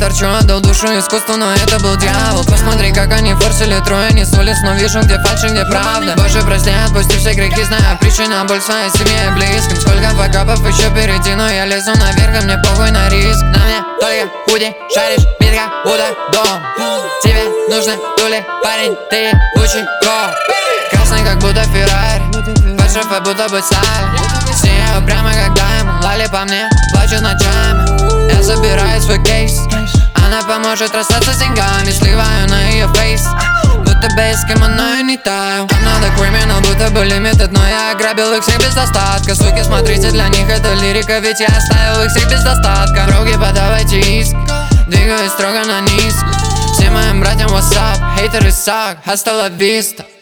торчу, отдал душу искусству, но это был дьявол. Посмотри, как они форсили трое, не с улиц, но вижу, где фальшь и где правда. Боже, прости, отпусти все грехи, знаю причина, боль своей семье и близким. Сколько факапов еще впереди, но я лезу наверх, и мне похуй на риск. На мне только худи, шаришь, бит как будто дом. Тебе нужны тули, парень, ты ученик. Красный, как будто Феррари, под шофе, будто бы Салли. Сияю прямо как даймонд, лали по мне, плачут ночами. Я забираю свой кейс, она поможет расстаться с деньгами. Сливаю на ее фейс, будто без кем она и не таю. I'm not a criminal, будто бы limited, но я ограбил их всех без достатка. Суки, смотрите, для них это лирика, ведь я оставил их всех без достатка. Други, подавайте иск, двигаюсь строго на низко. Всем моим братьям what's up, хейтеры suck, hasta la vista.